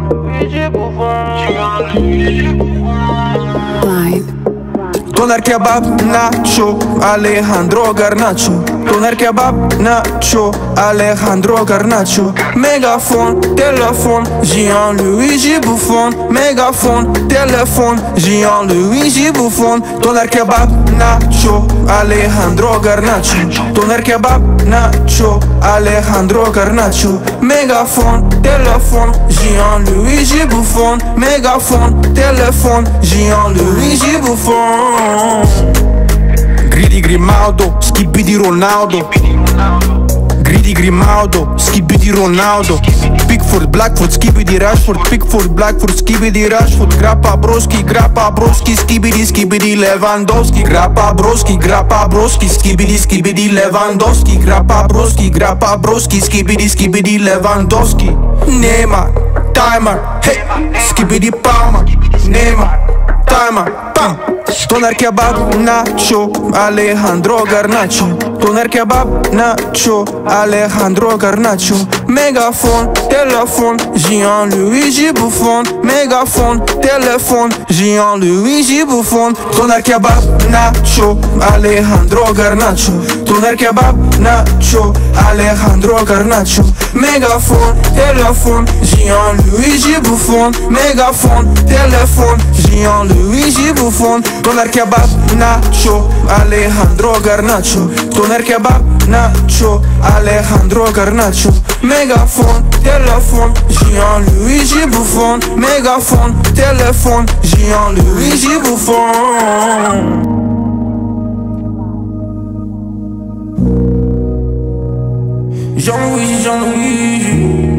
Jean-Luigi Buffon. Blind. Doner kebab, nacho, Alejandro Garnacho. Doner kebab, nacho, Alejandro Garnacho. Mégaphone, téléphone, Jean-Luigi Buffon. Mégaphone, téléphone, Jean-Luigi Buffon. Doner kebab, nacho, Alejandro Garnacho. Doner kebab, nacho, Alejandro Garnacho. Mégaphone, téléphone, Jean-Luigi Buffon. Mégaphone, téléphone, Jean-Luigi Buffon. Gridi Grimaldo, Skibidi Ronaldo. Gridi Grimaldo, Skibidi Ronaldo. Pickford, Blackfoot, Skibidi Rashford. Pickford, Blackfoot, Skibidi Rashford. Grappa broski, Skibidi Lewandowski. Grappa broski, Skibidi Lewandowski. Grappa broski, Skibidi Lewandowski. Neymar, timer, hey, Skibidi Palmer. Neymar, timer, bam. Doner kebab, nacho, Alejandro Garnacho. Doner kebab, nacho, Alejandro Garnacho. Mégaphone, téléphone, Jean-Luigi Buffon. Mégaphone, téléphone, Jean-Luigi Buffon. Doner kebab, nacho, Alejandro Garnacho. Doner kebab, nacho, Alejandro Garnacho. Mégaphone, téléphone, Jean-Luigi Buffon. Mégaphone, téléphone, Jean-Luigi Buffon. Doner kebab, nacho, Alejandro Garnacho. Doner kebab, nacho, Alejandro Garnacho. Mégaphone, téléphone, Jean-Luigi Buffon. Mégaphone, téléphone, Jean-Luigi Buffon. Jean-Luigi, Jean-Luigi.